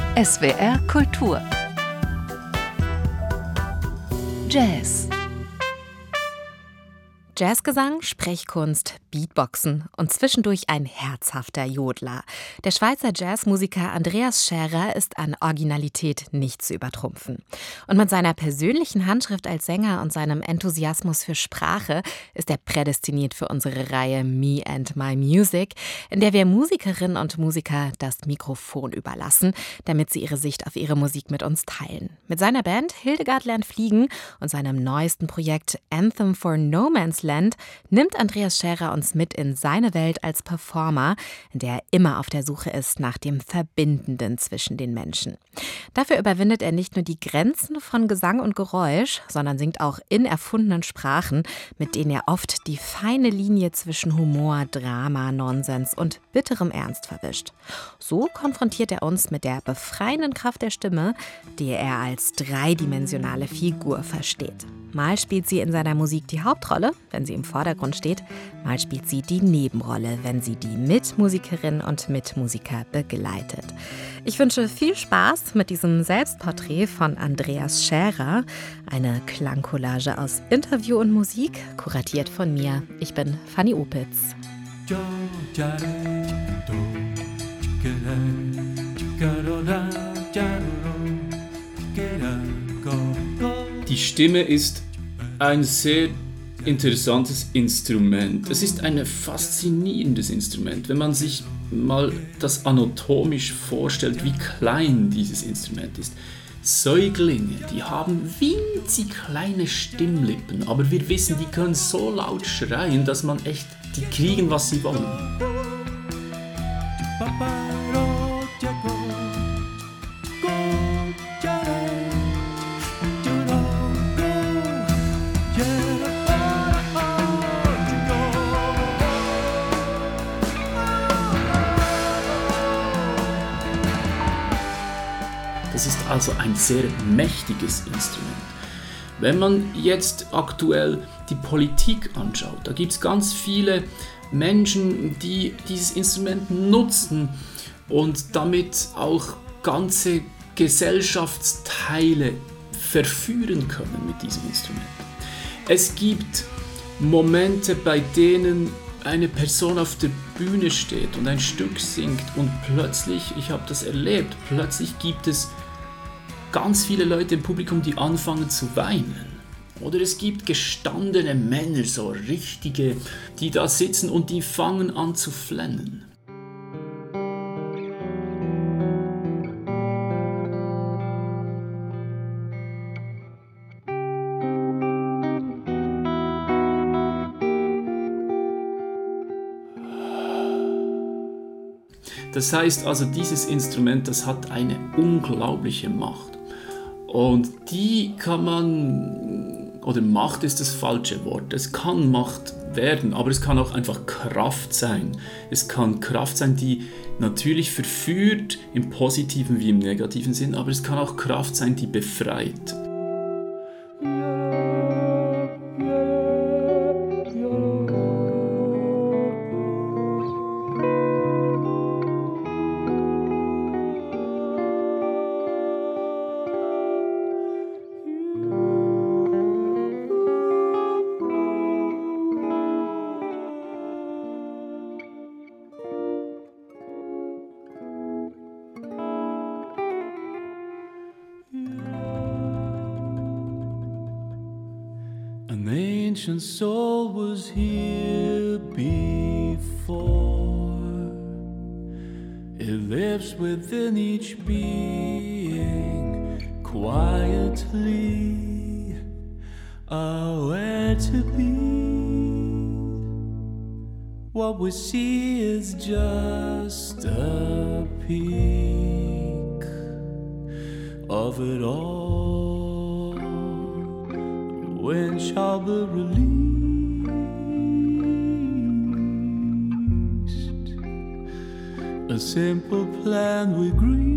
SWR Kultur Jazz. Jazzgesang, Sprechkunst, Beatboxen und zwischendurch ein herzhafter Jodler. Der Schweizer Jazzmusiker Andreas Schärer ist an Originalität nicht zu übertrumpfen. Und mit seiner persönlichen Handschrift als Sänger und seinem Enthusiasmus für Sprache ist er prädestiniert für unsere Reihe Me and My Music, in der wir Musikerinnen und Musiker das Mikrofon überlassen, damit sie ihre Sicht auf ihre Musik mit uns teilen. Mit seiner Band Hildegard lernt fliegen und seinem neuesten Projekt Anthem for No Man's Land nimmt Andreas Schärer uns mit in seine Welt als Performer, in der er immer auf der Suche ist nach dem Verbindenden zwischen den Menschen. Dafür überwindet er nicht nur die Grenzen von Gesang und Geräusch, sondern singt auch in erfundenen Sprachen, mit denen er oft die feine Linie zwischen Humor, Drama, Nonsens und bitterem Ernst verwischt. So konfrontiert er uns mit der befreienden Kraft der Stimme, die er als dreidimensionale Figur versteht. Mal spielt sie in seiner Musik die Hauptrolle, wenn sie im Vordergrund steht, mal spielt sie die Nebenrolle, wenn sie die Mitmusikerinnen und Mitmusiker begleitet. Ich wünsche viel Spaß mit diesem Selbstporträt von Andreas Schärer, eine Klangcollage aus Interview und Musik, kuratiert von mir. Ich bin Fanny Opitz. Die Stimme ist ein sehr interessantes Instrument. Es ist ein faszinierendes Instrument, wenn man sich mal das anatomisch vorstellt, wie klein dieses Instrument ist. Säuglinge, die haben winzig kleine Stimmlippen, aber wir wissen, die können so laut schreien, dass man echt, die kriegen, was sie wollen. Es ist also ein sehr mächtiges Instrument. Wenn man jetzt aktuell die Politik anschaut, da gibt es ganz viele Menschen, die dieses Instrument nutzen und damit auch ganze Gesellschaftsteile verführen können mit diesem Instrument. Es gibt Momente, bei denen eine Person auf der Bühne steht und ein Stück singt und plötzlich, ich habe das erlebt, plötzlich gibt es ganz viele Leute im Publikum, die anfangen zu weinen. Oder es gibt gestandene Männer, so richtige, die da sitzen und die fangen an zu flennen. Das heißt also, dieses Instrument, das hat eine unglaubliche Macht. Und die kann man, oder Macht ist das falsche Wort, es kann Macht werden, aber es kann auch einfach Kraft sein. Es kann Kraft sein, die natürlich verführt, im positiven wie im negativen Sinn, aber es kann auch Kraft sein, die befreit. An ancient soul was here before. It lives within each being, quietly aware to be. What we see is just a peek of it all. When shall be released? A simple plan we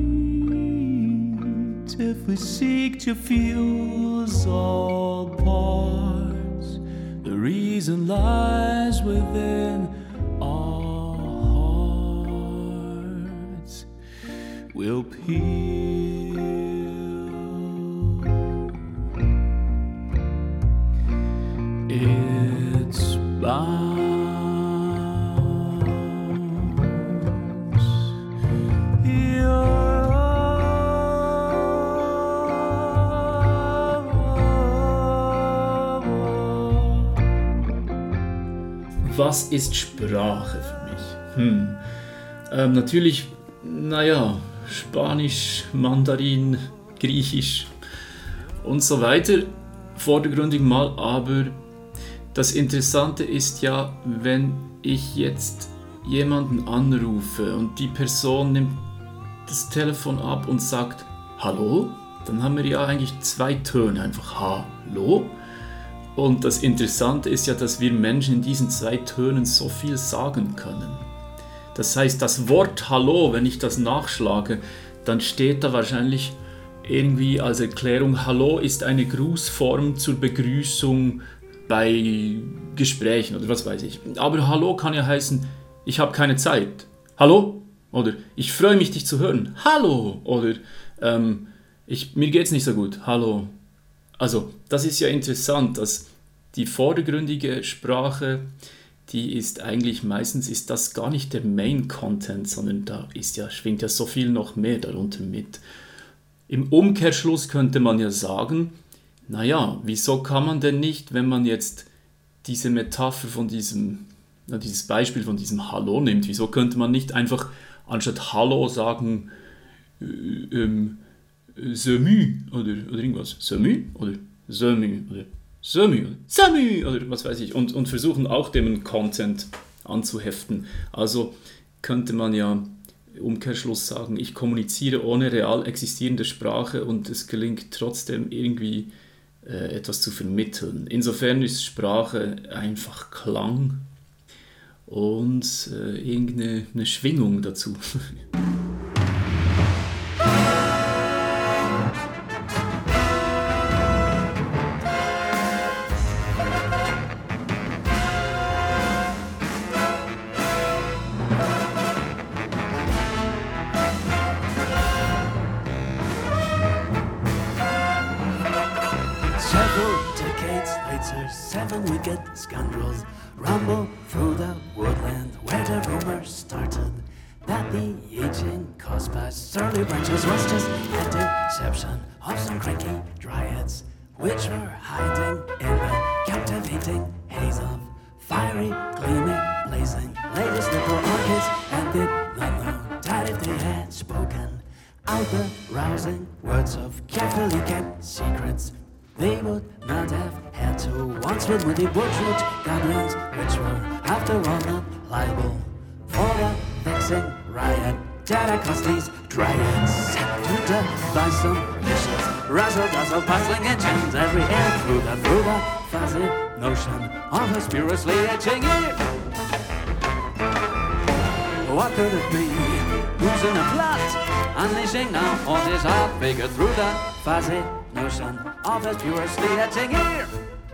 greet if we seek to fuse all parts. The reason lies within our hearts. will peel. It's bounce. Was ist Sprache für mich? Natürlich, Spanisch, Mandarin, Griechisch und so weiter, vordergründig mal, aber das Interessante ist ja, wenn ich jetzt jemanden anrufe und die Person nimmt das Telefon ab und sagt Hallo, dann haben wir ja eigentlich 2 Töne, einfach Hallo. Und das Interessante ist ja, dass wir Menschen in diesen 2 Tönen so viel sagen können. Das heißt, das Wort Hallo, wenn ich das nachschlage, dann steht da wahrscheinlich irgendwie als Erklärung, Hallo ist eine Grußform zur Begrüßung bei Gesprächen oder was weiß ich. Aber Hallo kann ja heißen, ich habe keine Zeit. Hallo? Oder ich freue mich, dich zu hören. Hallo? Oder mir geht's nicht so gut. Hallo? Also, das ist ja interessant, dass die vordergründige Sprache, die ist eigentlich meistens ist das gar nicht der Main-Content, sondern da schwingt ja so viel noch mehr darunter mit. Im Umkehrschluss könnte man ja sagen, wieso kann man denn nicht, wenn man jetzt diese Metapher von dieses Beispiel von diesem Hallo nimmt, wieso könnte man nicht einfach anstatt Hallo sagen, Semü oder irgendwas. Semü oder Semü oder Semü oder Semü oder was weiß ich und versuchen auch dem Content anzuheften. Also könnte man ja im Umkehrschluss sagen, ich kommuniziere ohne real existierende Sprache und es gelingt trotzdem irgendwie etwas zu vermitteln. Insofern ist Sprache einfach Klang und irgendeine Schwingung dazu. Seven wicked scoundrels rumble through the woodland where the rumor started that the aging caused by surly branches was just a deception of some cranky dryads which were hiding in the captivating haze of fiery, gleaming, blazing ladies' little orchids and did not know that if they had spoken out the rousing words of carefully kept secrets they would not have had to once with witty butchwood goblins, which were after all not liable for a vexing riot that caused these dryads to devise some vicious razzle-dazzle puzzling engines every air through the fuzzy notion of a spuriously etching ear. What could it be? Who's in a plot? Unleashing now all his heart figure through the fuzzy notion of a spuriously etching ear.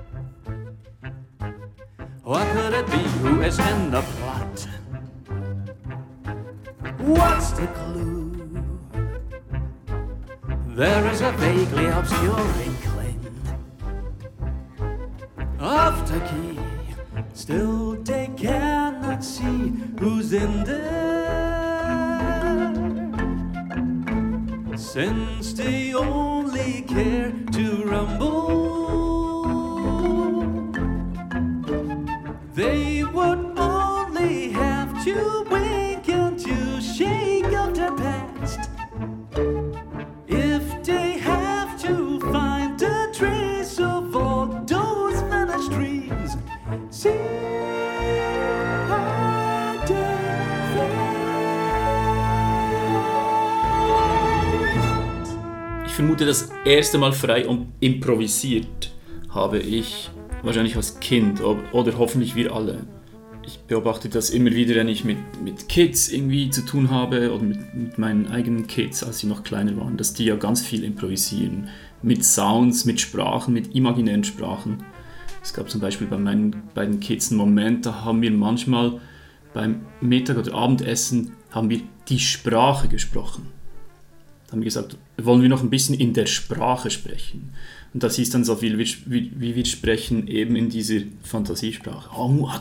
What could it be? Who is in the plot? What's the clue? There is a vaguely obscure inkling of the key. Still they cannot see who's in there, since they only care to rumble. They would only have to wink and to shake of their past if they have to find a trace of all those vanished dreams. See how they Ich vermute, das erste Mal frei und improvisiert habe ich wahrscheinlich als Kind oder hoffentlich wir alle. Ich beobachte das immer wieder, wenn ich mit Kids irgendwie zu tun habe oder mit meinen eigenen Kids, als sie noch kleiner waren, dass die ja ganz viel improvisieren. Mit Sounds, mit Sprachen, mit imaginären Sprachen. Es gab zum Beispiel bei meinen beiden Kids einen Moment, da haben wir manchmal beim Mittag- oder Abendessen haben wir die Sprache gesprochen. Da haben wir gesagt, wollen wir noch ein bisschen in der Sprache sprechen. Und das hieß dann so viel, wie wir sprechen eben in dieser Fantasiesprache.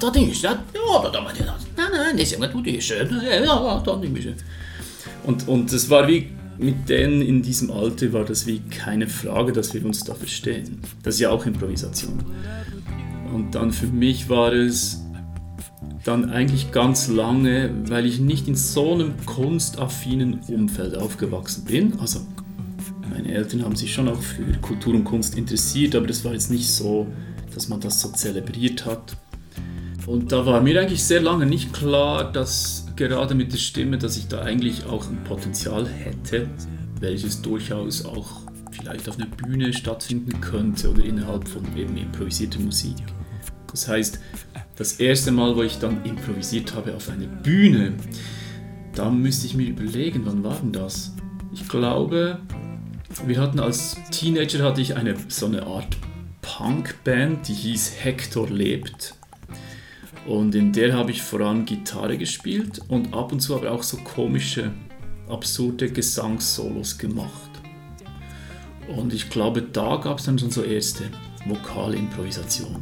Und das war wie, mit denen in diesem Alter war das wie keine Frage, dass wir uns da verstehen. Das ist ja auch Improvisation. Und dann für mich war es dann eigentlich ganz lange, weil ich nicht in so einem kunstaffinen Umfeld aufgewachsen bin. Also meine Eltern haben sich schon auch für Kultur und Kunst interessiert, aber das war jetzt nicht so, dass man das so zelebriert hat. Und da war mir eigentlich sehr lange nicht klar, dass gerade mit der Stimme, dass ich da eigentlich auch ein Potenzial hätte, welches durchaus auch vielleicht auf einer Bühne stattfinden könnte oder innerhalb von eben improvisierter Musik. Das heißt, das erste Mal, wo ich dann improvisiert habe auf einer Bühne, da müsste ich mir überlegen, wann war denn das? Ich glaube, wir hatten als Teenager so eine Art Punkband, die hieß Hector lebt. Und in der habe ich vor allem Gitarre gespielt und ab und zu aber auch so komische, absurde Gesangssolos gemacht. Und ich glaube, da gab es dann schon so erste vokale Improvisationen.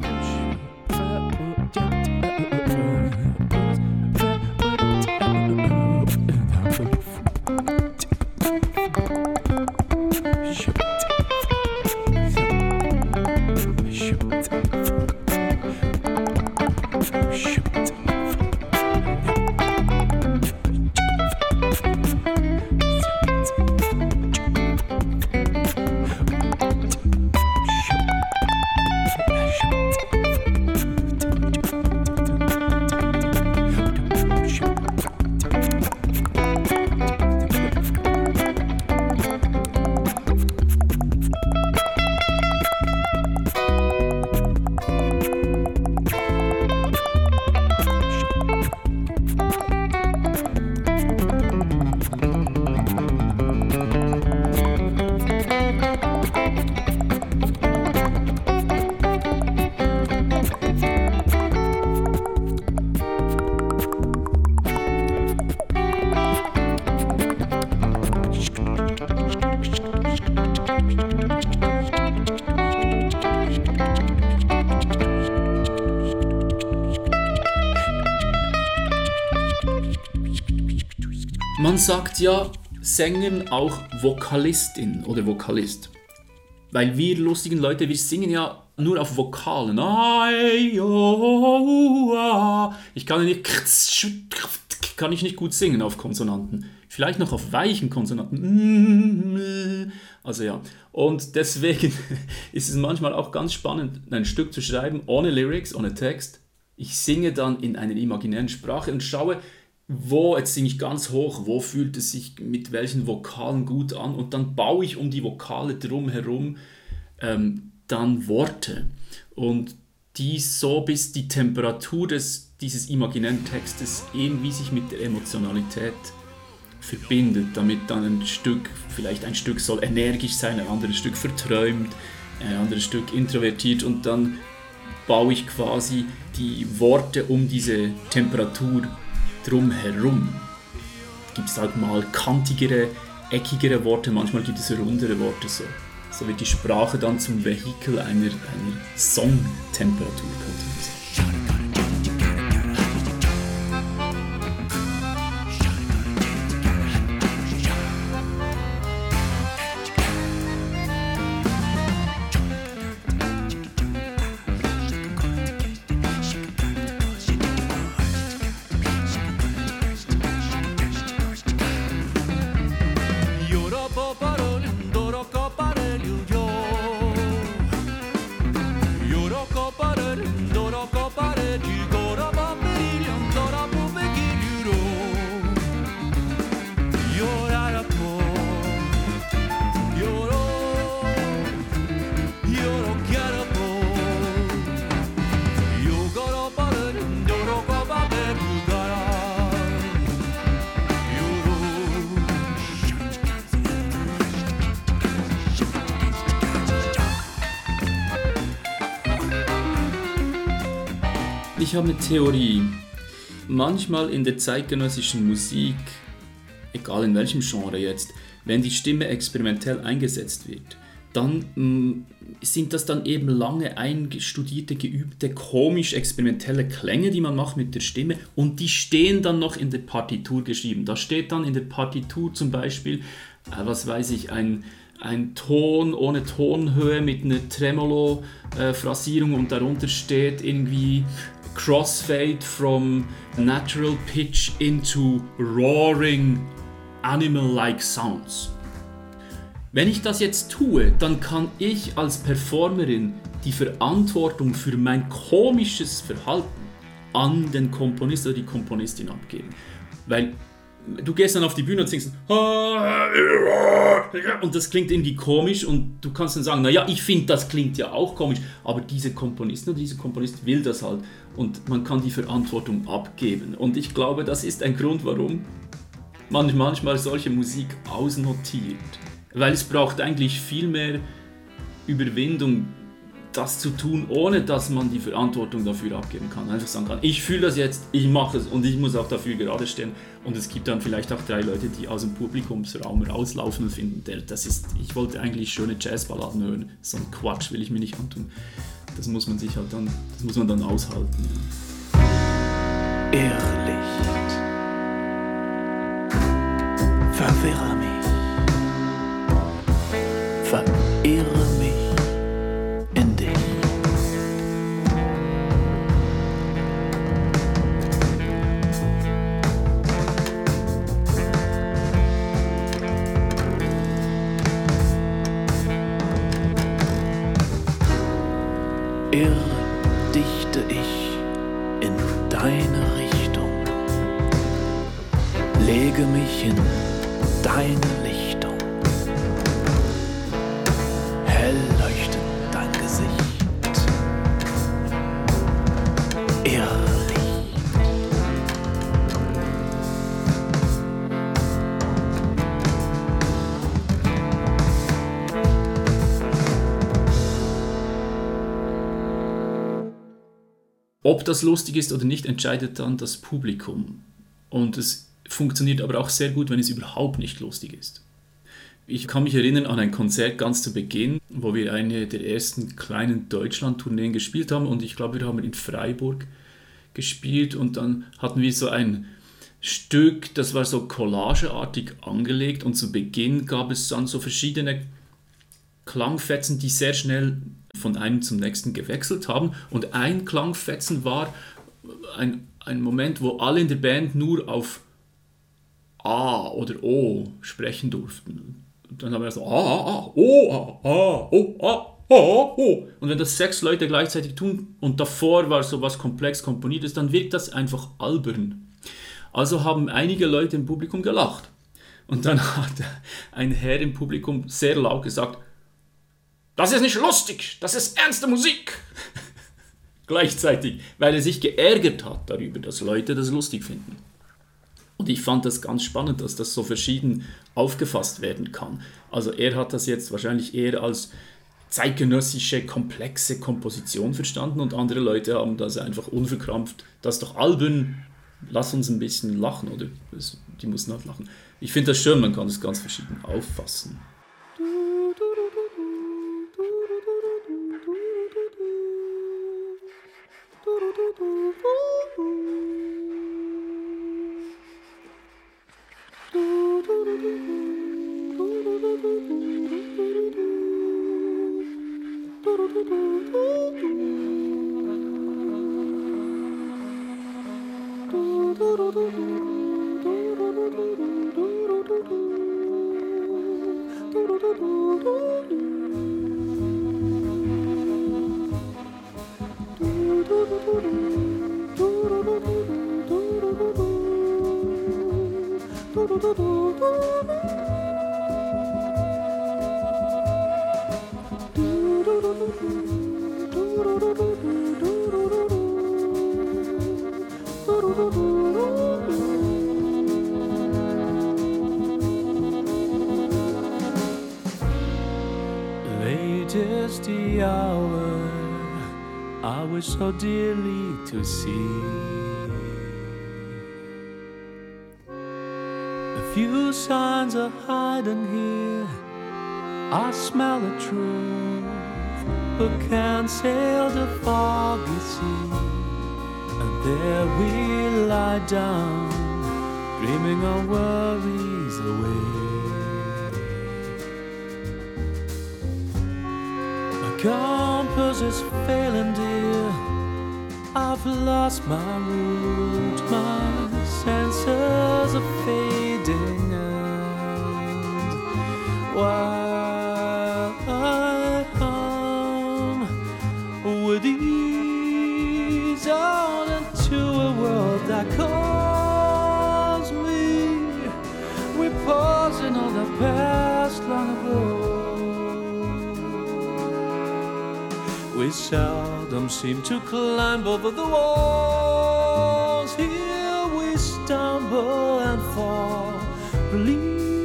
Man sagt ja Sängern auch Vokalistin oder Vokalist. Weil wir lustigen Leute, wir singen ja nur auf Vokalen. Ich kann nicht gut singen auf Konsonanten. Vielleicht noch auf weichen Konsonanten. Also ja. Und deswegen ist es manchmal auch ganz spannend, ein Stück zu schreiben ohne Lyrics, ohne Text. Ich singe dann in einer imaginären Sprache und schaue, jetzt singe ich ganz hoch, wo fühlt es sich mit welchen Vokalen gut an und dann baue ich um die Vokale drumherum dann Worte und die so bis die Temperatur dieses imaginären Textes irgendwie sich mit der Emotionalität verbindet, damit dann vielleicht ein Stück soll energisch sein, ein anderes Stück verträumt, ein anderes Stück introvertiert und dann baue ich quasi die Worte um diese Temperatur drumherum. Gibt es halt mal kantigere, eckigere Worte, manchmal gibt es rundere Worte. So wird die Sprache dann zum Vehikel einer Songtemperatur, könnte man sagen. Ich habe eine Theorie. Manchmal in der zeitgenössischen Musik egal in welchem Genre jetzt, wenn die Stimme experimentell eingesetzt wird, dann sind das dann eben lange eingestudierte, geübte, komisch-experimentelle Klänge, die man macht mit der Stimme, und die stehen dann noch in der Partitur geschrieben. Da steht dann in der Partitur zum Beispiel, was weiß ich, ein Ton ohne Tonhöhe mit einer Tremolo-Phrasierung und darunter steht irgendwie Crossfade from natural pitch into roaring animal-like sounds. Wenn ich das jetzt tue, dann kann ich als Performerin die Verantwortung für mein komisches Verhalten an den Komponist oder die Komponistin abgeben. Weil du gehst dann auf die Bühne und singst und das klingt irgendwie komisch und du kannst dann sagen, naja, ich finde, das klingt ja auch komisch, aber diese Komponistin oder diese Komponist will das halt und man kann die Verantwortung abgeben. Und ich glaube, das ist ein Grund, warum man manchmal solche Musik ausnotiert. Weil es braucht eigentlich viel mehr Überwindung, das zu tun, ohne dass man die Verantwortung dafür abgeben kann. Einfach sagen kann, ich fühle das jetzt, ich mache es und ich muss auch dafür gerade stehen. Und es gibt dann vielleicht auch 3 Leute, die aus dem Publikumsraum rauslaufen und finden, ich wollte eigentlich schöne Jazzballaden hören. So ein Quatsch will ich mir nicht antun. Das muss man dann aushalten. Ja. Irrlicht, verwirre mich. Verirre mich in dich. Irrdichte ich in deine Richtung, lege mich in deine Lichtung. Hell leuchtet dein Gesicht, Irrlicht. Ob das lustig ist oder nicht, entscheidet dann das Publikum. Und es funktioniert aber auch sehr gut, wenn es überhaupt nicht lustig ist. Ich kann mich erinnern an ein Konzert ganz zu Beginn, wo wir eine der ersten kleinen Deutschland-Tourneen gespielt haben und ich glaube, wir haben in Freiburg gespielt und dann hatten wir so ein Stück, das war so collageartig angelegt und zu Beginn gab es dann so verschiedene Klangfetzen, die sehr schnell von einem zum nächsten gewechselt haben und ein Klangfetzen war ein Moment, wo alle in der Band nur auf A oder O sprechen durften. Und dann haben wir so O. Und wenn das 6 Leute gleichzeitig tun und davor war so was komplex komponiertes, dann wirkt das einfach albern. Also haben einige Leute im Publikum gelacht. Und dann hat ein Herr im Publikum sehr laut gesagt, das ist nicht lustig, das ist ernste Musik. Gleichzeitig, weil er sich geärgert hat darüber, dass Leute das lustig finden. Und ich fand das ganz spannend, dass das so verschieden aufgefasst werden kann. Also er hat das jetzt wahrscheinlich eher als zeitgenössische, komplexe Komposition verstanden und andere Leute haben das einfach unverkrampft. Das ist doch albern, lass uns ein bisschen lachen, oder? Die mussten halt lachen. Ich finde das schön, man kann das ganz verschieden auffassen. Late is the hour I wish so dearly to see. few signs are hiding here. I smell the truth, but can't sail the foggy sea. And there we lie down, dreaming our worries away. My compass is failing, dear. I've lost my route, my senses are fading, and while I hum with ease out into a world that calls me, we pause in all the past long ago. We seldom seem to climb over the walls. Here we stumble and fall. Release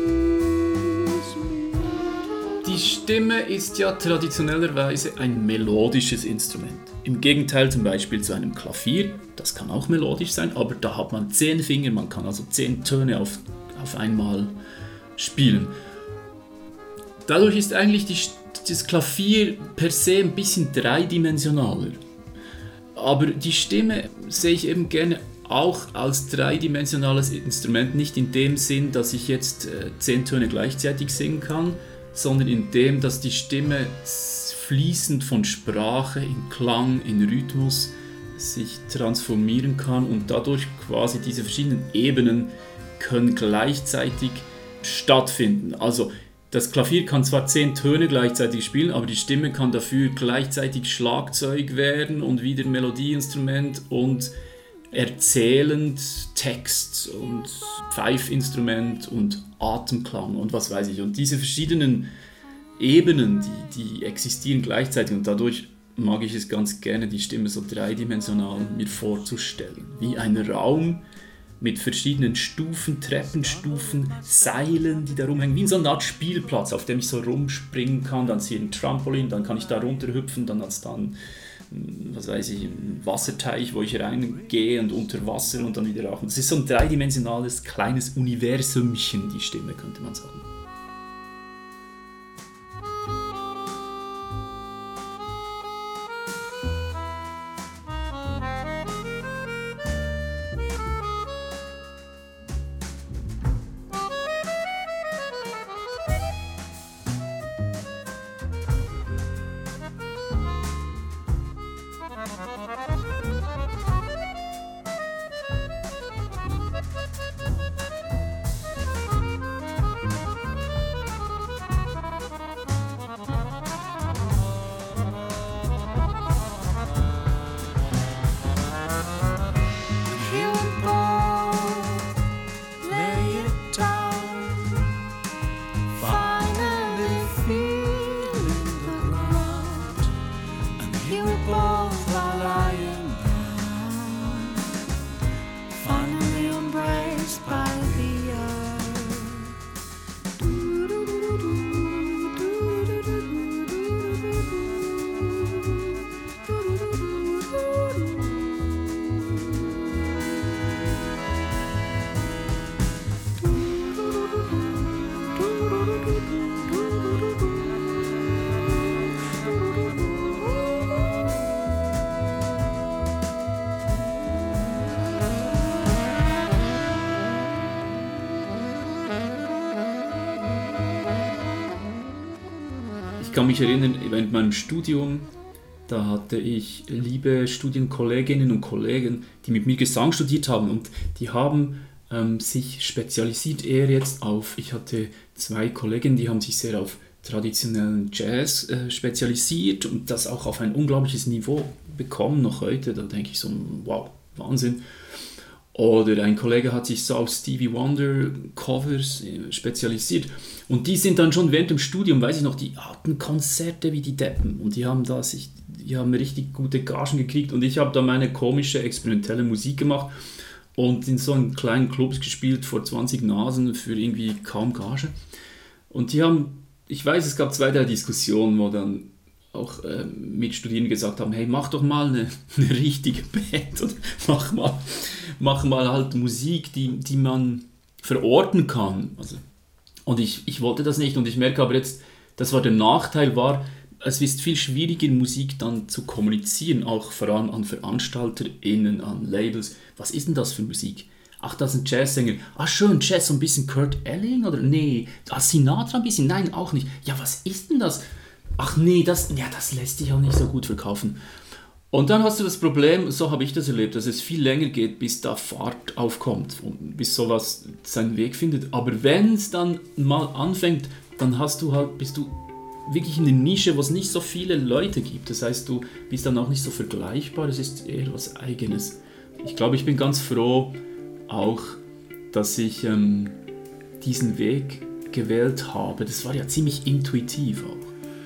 me. Die Stimme ist ja traditionellerweise ein melodisches Instrument. Im Gegenteil zum Beispiel zu einem Klavier, das kann auch melodisch sein, aber da hat man 10 Finger, man kann also 10 Töne auf einmal spielen. Dadurch ist eigentlich das Klavier per se ein bisschen dreidimensionaler. Aber die Stimme sehe ich eben gerne auch als dreidimensionales Instrument, nicht in dem Sinn, dass ich jetzt 10 Töne gleichzeitig singen kann, sondern in dem, dass die Stimme fließend von Sprache in Klang, in Rhythmus sich transformieren kann und dadurch quasi diese verschiedenen Ebenen können gleichzeitig stattfinden. Also das Klavier kann zwar 10 Töne gleichzeitig spielen, aber die Stimme kann dafür gleichzeitig Schlagzeug werden und wieder Melodieinstrument und erzählend Text und Pfeifinstrument und Atemklang und was weiß ich. Und diese verschiedenen Ebenen, die existieren gleichzeitig und dadurch mag ich es ganz gerne, die Stimme so dreidimensional mir vorzustellen. Wie ein Raum mit verschiedenen Stufen, Treppenstufen, Seilen, die da rumhängen, wie in so einer Art Spielplatz, auf dem ich so rumspringen kann, dann ist hier ein Trampolin, dann kann ich da runterhüpfen, dann hat es dann, was weiß ich, einen Wasserteich, wo ich reingehe und unter Wasser und dann wieder raus. Das ist so ein dreidimensionales, kleines Universumchen, die Stimme, könnte man sagen. Ich kann mich erinnern, während meinem Studium, da hatte ich liebe Studienkolleginnen und Kollegen, die mit mir Gesang studiert haben und die haben sich spezialisiert eher jetzt auf, ich hatte 2 Kolleginnen, die haben sich sehr auf traditionellen Jazz spezialisiert und das auch auf ein unglaubliches Niveau bekommen noch heute, da denke ich so, wow, Wahnsinn. Oder ein Kollege hat sich so auf Stevie Wonder Covers spezialisiert. Und die sind dann schon während dem Studium, weiß ich noch, die hatten Konzerte wie die Deppen. Und die haben richtig gute Gagen gekriegt. Und ich habe da meine komische, experimentelle Musik gemacht und in so einen kleinen Clubs gespielt vor 20 Nasen für irgendwie kaum Gage. Und die haben, ich weiß, es gab 2, 3 Diskussionen, wo dann auch Mitstudierende gesagt haben, hey, mach doch mal eine richtige Band und mach mal halt Musik, die man verorten kann. Also, und ich wollte das nicht und ich merke aber jetzt, das war der Nachteil, es ist viel schwieriger, Musik dann zu kommunizieren, auch vor allem an VeranstalterInnen, an Labels. Was ist denn das für Musik? Ach, das ist ein Jazzsänger. Ah, schön, Jazz, so ein bisschen Kurt Elling oder? Nee, Sinatra ein bisschen? Nein, auch nicht. Ja, was ist denn das? Ach nee, das lässt sich auch nicht so gut verkaufen. Und dann hast du das Problem, so habe ich das erlebt, dass es viel länger geht, bis da Fahrt aufkommt und bis sowas seinen Weg findet. Aber wenn es dann mal anfängt, dann bist du wirklich in der Nische, wo es nicht so viele Leute gibt. Das heißt, du bist dann auch nicht so vergleichbar, es ist eher was Eigenes. Ich glaube, ich bin ganz froh auch, dass ich diesen Weg gewählt habe. Das war ja ziemlich intuitiv auch.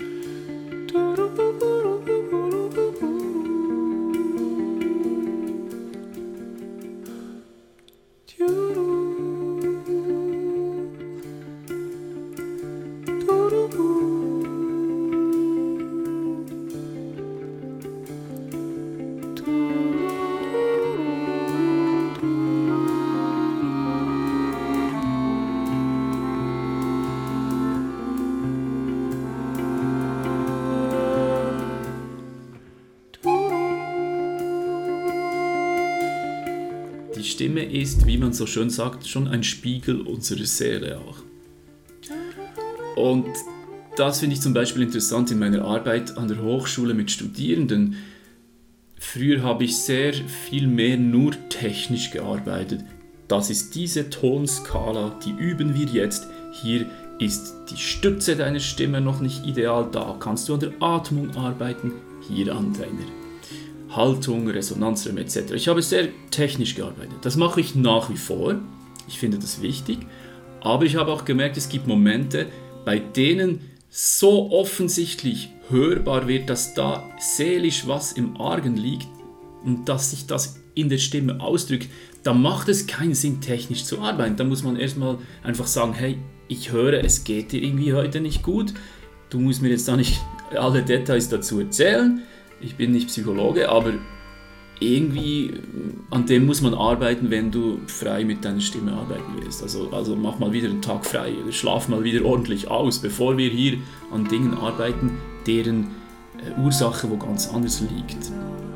Die Stimme ist, wie man so schön sagt, schon ein Spiegel unserer Seele auch. Und das finde ich zum Beispiel interessant in meiner Arbeit an der Hochschule mit Studierenden. Früher habe ich sehr viel mehr nur technisch gearbeitet. Das ist diese Tonskala, die üben wir jetzt. Hier ist die Stütze deiner Stimme noch nicht ideal, da kannst du an der Atmung arbeiten, hier an deiner Haltung, Resonanzräume etc. Ich habe sehr technisch gearbeitet. Das mache ich nach wie vor. Ich finde das wichtig. Aber ich habe auch gemerkt, es gibt Momente, bei denen so offensichtlich hörbar wird, dass da seelisch was im Argen liegt und dass sich das in der Stimme ausdrückt. Da macht es keinen Sinn, technisch zu arbeiten. Da muss man erstmal einfach sagen, hey, ich höre, es geht dir irgendwie heute nicht gut. Du musst mir jetzt da nicht alle Details dazu erzählen. Ich bin nicht Psychologe, aber irgendwie an dem muss man arbeiten, wenn du frei mit deiner Stimme arbeiten willst. Also mach mal wieder einen Tag frei, schlaf mal wieder ordentlich aus, bevor wir hier an Dingen arbeiten, deren Ursache wo ganz anders liegt.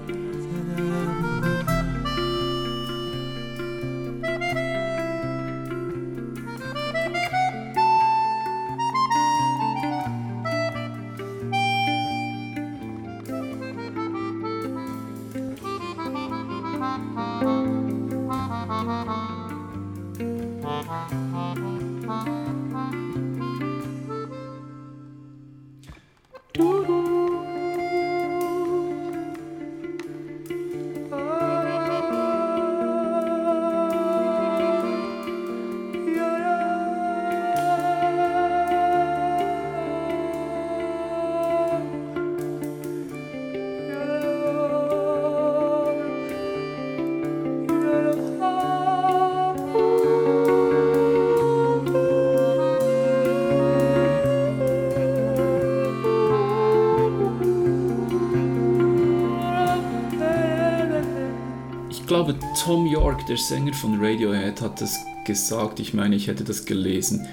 Ich glaube, Tom York, der Sänger von Radiohead, hat das gesagt, ich meine, ich hätte das gelesen.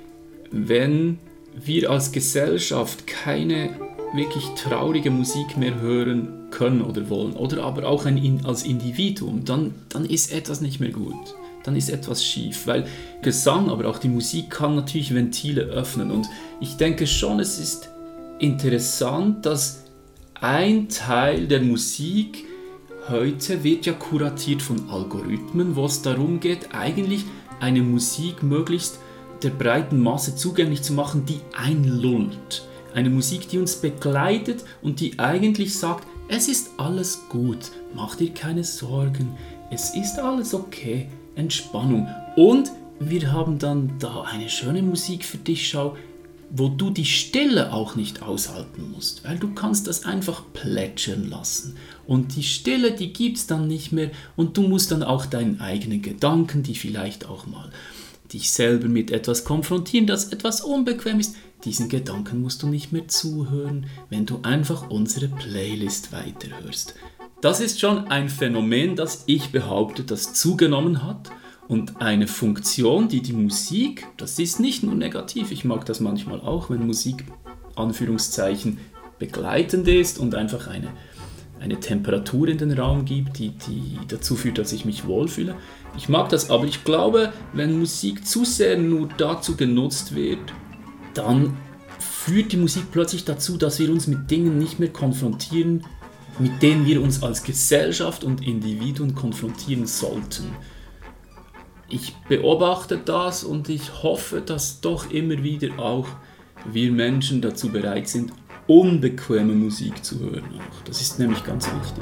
Wenn wir als Gesellschaft keine wirklich traurige Musik mehr hören können oder wollen, oder aber auch als Individuum, dann ist etwas nicht mehr gut. Dann ist etwas schief, weil Gesang, aber auch die Musik kann natürlich Ventile öffnen. Und ich denke schon, es ist interessant, dass ein Teil der Musik heute wird ja kuratiert von Algorithmen, wo es darum geht, eigentlich eine Musik möglichst der breiten Masse zugänglich zu machen, die einlullt. Eine Musik, die uns begleitet und die eigentlich sagt, es ist alles gut, mach dir keine Sorgen, es ist alles okay, Entspannung. Und wir haben dann da eine schöne Musik für dich, schau, wo du die Stille auch nicht aushalten musst, weil du kannst das einfach plätschern lassen. Und die Stille, die gibt's dann nicht mehr und du musst dann auch deinen eigenen Gedanken, die vielleicht auch mal dich selber mit etwas konfrontieren, das etwas unbequem ist, diesen Gedanken musst du nicht mehr zuhören, wenn du einfach unsere Playlist weiterhörst. Das ist schon ein Phänomen, das ich behaupte, das zugenommen hat und eine Funktion, die Musik, das ist nicht nur negativ, ich mag das manchmal auch, wenn Musik, Anführungszeichen, begleitend ist und einfach eine Temperatur in den Raum gibt, die dazu führt, dass ich mich wohlfühle. Ich mag das, aber ich glaube, wenn Musik zu sehr nur dazu genutzt wird, dann führt die Musik plötzlich dazu, dass wir uns mit Dingen nicht mehr konfrontieren, mit denen wir uns als Gesellschaft und Individuen konfrontieren sollten. Ich beobachte das und ich hoffe, dass doch immer wieder auch wir Menschen dazu bereit sind, unbequeme Musik zu hören. Auch. Das ist nämlich ganz wichtig.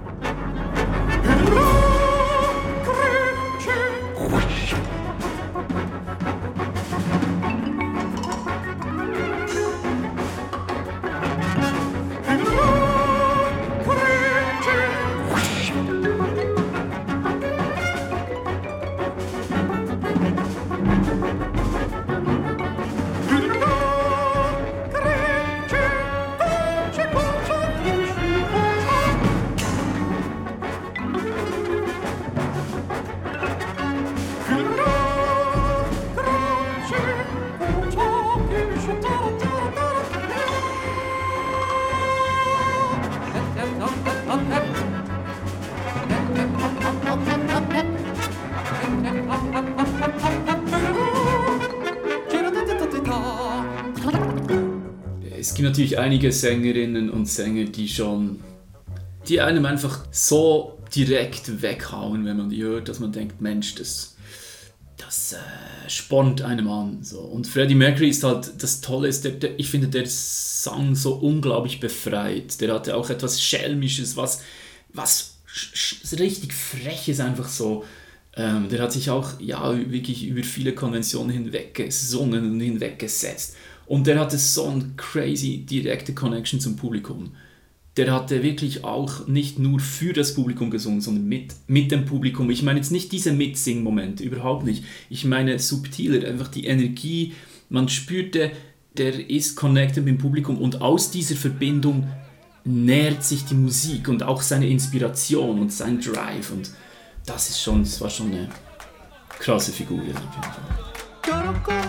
Es gibt natürlich einige Sängerinnen und Sänger, die einem einfach so direkt weghauen, wenn man die hört, dass man denkt, Mensch, das spornt einem an. So. Und Freddie Mercury ist halt, das Tolle ist, ich finde, der sang so unglaublich befreit. Der hatte auch etwas Schelmisches, was richtig Freches einfach so. Der hat sich auch wirklich über viele Konventionen hinweggesungen und hinweggesetzt. Und der hatte so eine crazy direkte Connection zum Publikum. Der hatte wirklich auch nicht nur für das Publikum gesungen, sondern mit dem Publikum. Ich meine jetzt nicht diese Mitsing-Momente, überhaupt nicht. Ich meine subtiler, einfach die Energie. Man spürte, der ist connected mit dem Publikum und aus dieser Verbindung nährt sich die Musik und auch seine Inspiration und sein Drive. Und das war schon eine krasse Figur auf jeden Fall.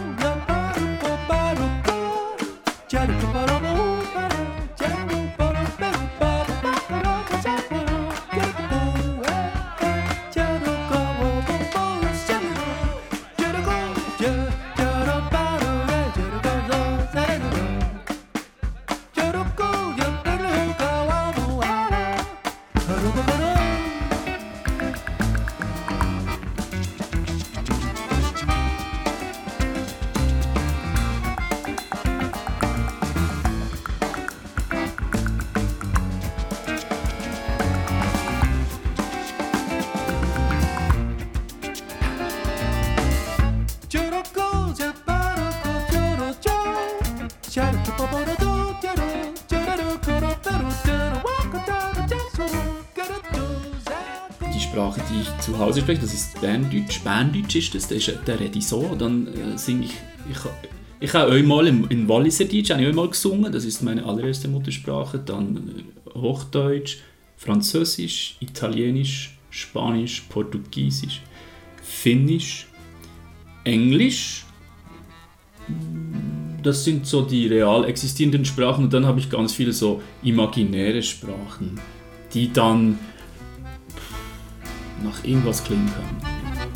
Die Sprache, die ich zu Hause spreche, das ist Berndeutsch. Berndeutsch ist das, der rede ich so. Dann singe ich habe auch mal in Walliserdeutsch gesungen, das ist meine allererste Muttersprache. Dann Hochdeutsch, Französisch, Italienisch, Spanisch, Portugiesisch, Finnisch, Englisch. Das sind so die real existierenden Sprachen. Und dann habe ich ganz viele so imaginäre Sprachen, die dann nach irgendwas klingen können.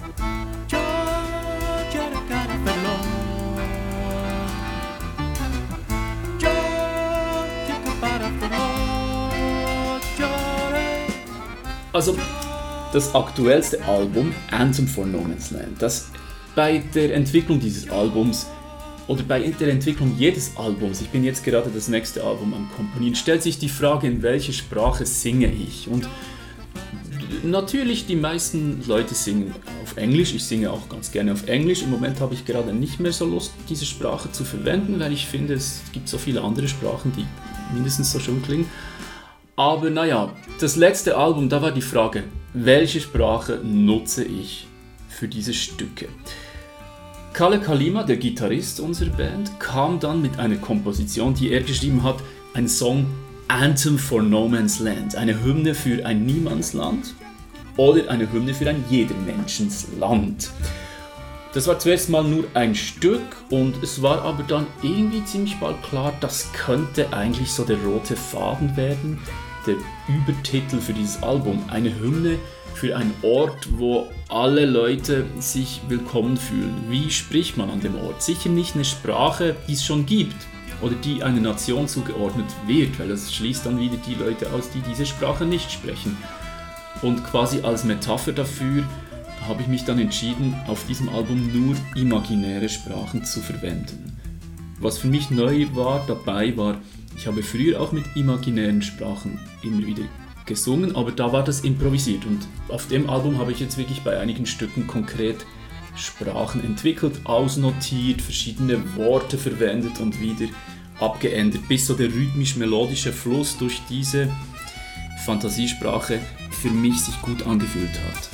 Also das aktuellste Album, Anthem for No Man's Land, das bei der Entwicklung dieses Albums oder bei der Entwicklung jedes Albums, ich bin jetzt gerade das nächste Album am Komponieren, stellt sich die Frage, in welche Sprache singe ich? Und natürlich, die meisten Leute singen auf Englisch, ich singe auch ganz gerne auf Englisch. Im Moment habe ich gerade nicht mehr so Lust, diese Sprache zu verwenden, weil ich finde, es gibt so viele andere Sprachen, die mindestens so schön klingen. Aber naja, das letzte Album, da war die Frage, welche Sprache nutze ich für diese Stücke? Kalle Kalima, der Gitarrist unserer Band, kam dann mit einer Komposition, die er geschrieben hat, ein Song Anthem for No Man's Land, eine Hymne für ein Niemandsland. oder eine Hymne für ein Jedermenschensland. Das war zuerst mal nur ein Stück und es war aber dann irgendwie ziemlich bald klar, das könnte eigentlich so der rote Faden werden, der Übertitel für dieses Album. Eine Hymne für einen Ort, wo alle Leute sich willkommen fühlen. Wie spricht man an dem Ort? Sicher nicht eine Sprache, die es schon gibt oder die einer Nation zugeordnet wird, weil das schließt dann wieder die Leute aus, die diese Sprache nicht sprechen. Und quasi als Metapher dafür habe ich mich dann entschieden, auf diesem Album nur imaginäre Sprachen zu verwenden. Was für mich neu dabei war, ich habe früher auch mit imaginären Sprachen immer wieder gesungen, aber da war das improvisiert und auf dem Album habe ich jetzt wirklich bei einigen Stücken konkret Sprachen entwickelt, ausnotiert, verschiedene Worte verwendet und wieder abgeändert, bis so der rhythmisch-melodische Fluss durch diese Fantasiesprache für mich sich gut angefühlt hat.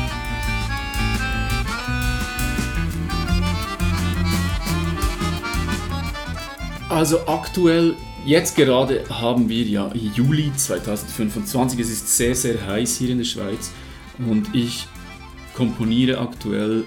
Also aktuell, jetzt gerade haben wir ja Juli 2025, es ist sehr, sehr heiß hier in der Schweiz und ich komponiere aktuell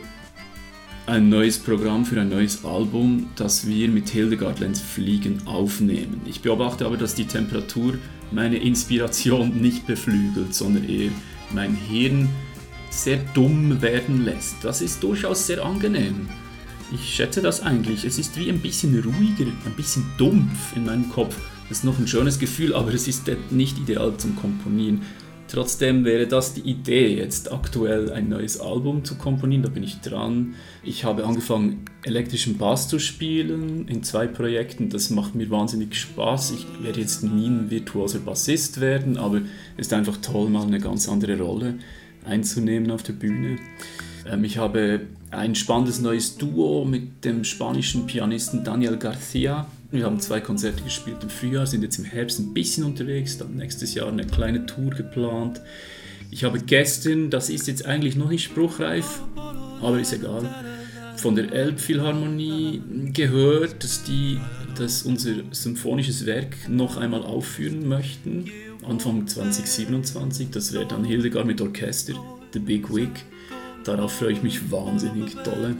ein neues Programm für ein neues Album, das wir mit Hildegard Lenz Fliegen aufnehmen. Ich beobachte aber, dass die Temperatur meine Inspiration nicht beflügelt, sondern eher mein Hirn sehr dumm werden lässt. Das ist durchaus sehr angenehm. Ich schätze das eigentlich. Es ist wie ein bisschen ruhiger, ein bisschen dumpf in meinem Kopf. Das ist noch ein schönes Gefühl, aber es ist nicht ideal zum Komponieren. Trotzdem wäre das die Idee, jetzt aktuell ein neues Album zu komponieren. Da bin ich dran. Ich habe angefangen, elektrischen Bass zu spielen in 2 Projekten. Das macht mir wahnsinnig Spaß. Ich werde jetzt nie ein virtuoser Bassist werden, aber es ist einfach toll, mal eine ganz andere Rolle einzunehmen auf der Bühne. Ich habe ein spannendes neues Duo mit dem spanischen Pianisten Daniel Garcia. Wir haben 2 Konzerte gespielt im Frühjahr, sind jetzt im Herbst ein bisschen unterwegs, dann nächstes Jahr eine kleine Tour geplant. Ich habe gestern, das ist jetzt eigentlich noch nicht spruchreif, aber ist egal, von der Elbphilharmonie gehört, dass die unser symphonisches Werk noch einmal aufführen möchten, Anfang 2027. Das wäre dann Hildegard mit Orchester, The Big Wig. Darauf freue ich mich wahnsinnig dolle.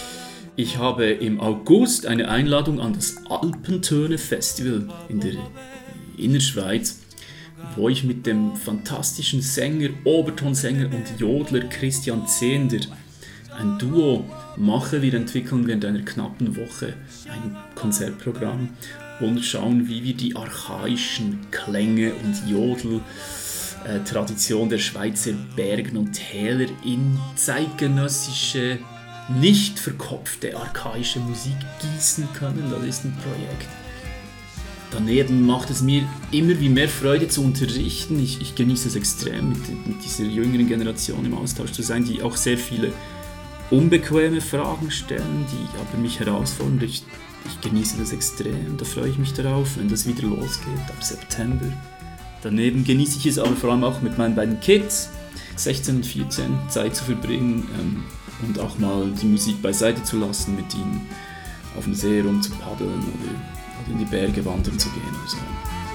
Ich habe im August eine Einladung an das Alpentöne Festival in der Innerschweiz, wo ich mit dem fantastischen Sänger, Obertonsänger und Jodler Christian Zehnder ein Duo mache. Wir entwickeln während einer knappen Woche ein Konzertprogramm und schauen, wie wir die archaischen Klänge und Jodel Tradition der Schweizer Bergen und Täler in zeitgenössische, nicht verkopfte, archaische Musik gießen können. Das ist ein Projekt. Daneben macht es mir immer wie mehr Freude zu unterrichten. Ich genieße es extrem, mit dieser jüngeren Generation im Austausch zu sein, die auch sehr viele unbequeme Fragen stellen, die aber mich herausfordern. Ich genieße das extrem, da freue ich mich darauf, wenn das wieder losgeht ab September. Daneben genieße ich es aber vor allem auch mit meinen beiden Kids, 16 und 14, Zeit zu verbringen und auch mal die Musik beiseite zu lassen, mit ihnen auf dem See rumzupaddeln oder in die Berge wandern zu gehen oder so.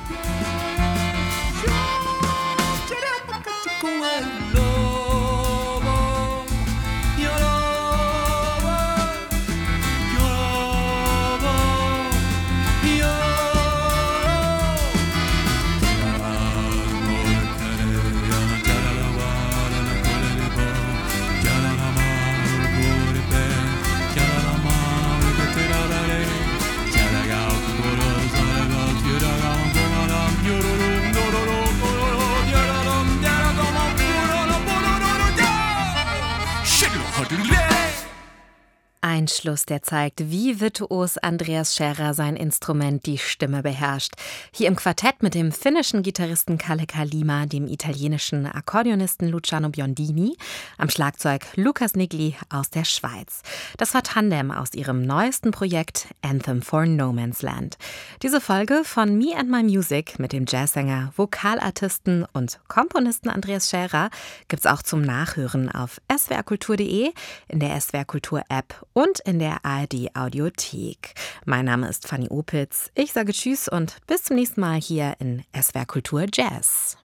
Ein Schluss, der zeigt, wie virtuos Andreas Scherer sein Instrument, die Stimme, beherrscht. Hier im Quartett mit dem finnischen Gitarristen Kalle Kalima, dem italienischen Akkordeonisten Luciano Biondini, am Schlagzeug Lukas Nigli aus der Schweiz. Das war Tandem aus ihrem neuesten Projekt Anthem for No Man's Land. Diese Folge von Me and My Music mit dem Jazzsänger, Vokalartisten und Komponisten Andreas Scherer gibt's auch zum Nachhören auf swrkultur.de, in der SWR Kultur App und in der ARD Audiothek. Mein Name ist Fanny Opitz. Ich sage Tschüss und bis zum nächsten Mal hier in SWR Kultur Jazz.